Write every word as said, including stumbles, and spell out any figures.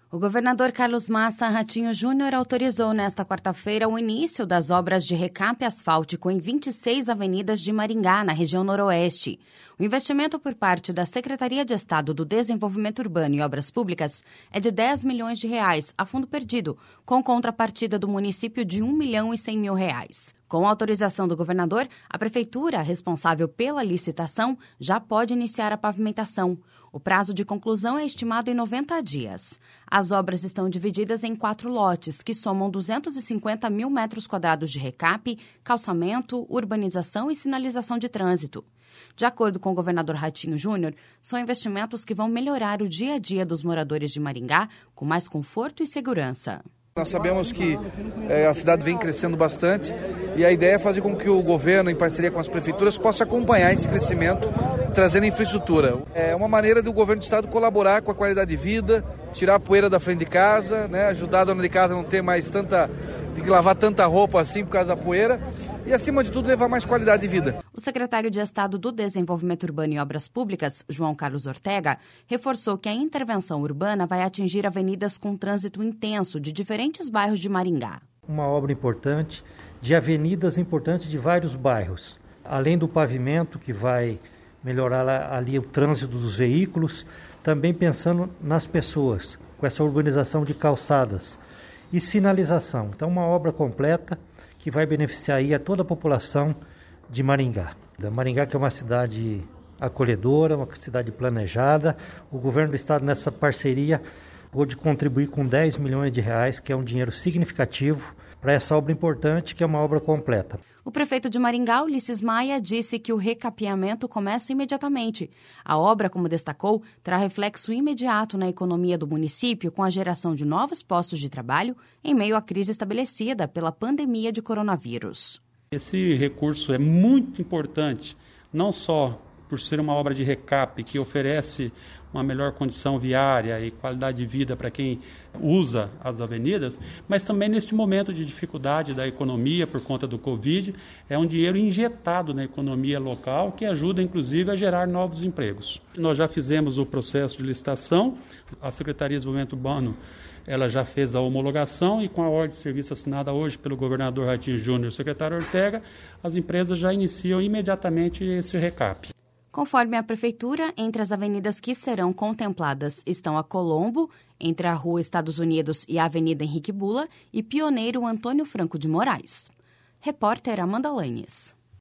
O governador Carlos Massa Ratinho Júnior autorizou nesta quarta-feira o início das obras de recape asfáltico em vinte e seis avenidas de Maringá, na região noroeste. O investimento por parte da Secretaria de Estado do Desenvolvimento Urbano e Obras Públicas é de dez milhões de reais a fundo perdido, com contrapartida do município de um milhão e cem mil reais. Com a autorização do governador, a prefeitura, responsável pela licitação, já pode iniciar a pavimentação. O prazo de conclusão é estimado em noventa dias. As obras estão divididas em quatro lotes, que somam duzentos e cinquenta mil metros quadrados de recape, calçamento, urbanização e sinalização de trânsito. De acordo com o governador Ratinho Júnior, são investimentos que vão melhorar o dia a dia dos moradores de Maringá com mais conforto e segurança. Nós sabemos que é, a cidade vem crescendo bastante e a ideia é fazer com que o governo, em parceria com as prefeituras, possa acompanhar esse crescimento, trazendo infraestrutura. É uma maneira do governo do estado colaborar com a qualidade de vida, tirar a poeira da frente de casa, né, ajudar a dona de casa a não ter mais tanta, tem que lavar tanta roupa assim por causa da poeira e, acima de tudo, levar mais qualidade de vida. O secretário de Estado do Desenvolvimento Urbano e Obras Públicas, João Carlos Ortega, reforçou que a intervenção urbana vai atingir avenidas com trânsito intenso de diferentes bairros de Maringá. Uma obra importante de avenidas importantes de vários bairros, além do pavimento que vai melhorar ali o trânsito dos veículos, também pensando nas pessoas, com essa urbanização de calçadas e sinalização. Então, uma obra completa que vai beneficiar aí a toda a população de Maringá. Maringá, que é uma cidade acolhedora, uma cidade planejada. O governo do estado, nessa parceria, pôde contribuir com dez milhões de reais, que é um dinheiro significativo para essa obra importante, que é uma obra completa. O prefeito de Maringá, Ulisses Maia, disse que o recapeamento começa imediatamente. A obra, como destacou, terá reflexo imediato na economia do município com a geração de novos postos de trabalho em meio à crise estabelecida pela pandemia de coronavírus. Esse recurso é muito importante, não só por ser uma obra de recape que oferece uma melhor condição viária e qualidade de vida para quem usa as avenidas, mas também neste momento de dificuldade da economia por conta do Covid, é um dinheiro injetado na economia local que ajuda inclusive a gerar novos empregos. Nós já fizemos o processo de licitação, a Secretaria de Desenvolvimento Urbano ela já fez a homologação e com a ordem de serviço assinada hoje pelo governador Ratinho Júnior e o secretário Ortega, as empresas já iniciam imediatamente esse recape. Conforme a prefeitura, entre as avenidas que serão contempladas estão a Colombo, entre a Rua Estados Unidos e a Avenida Henrique Bula, e Pioneiro Antônio Franco de Moraes. Repórter Amanda Lanes.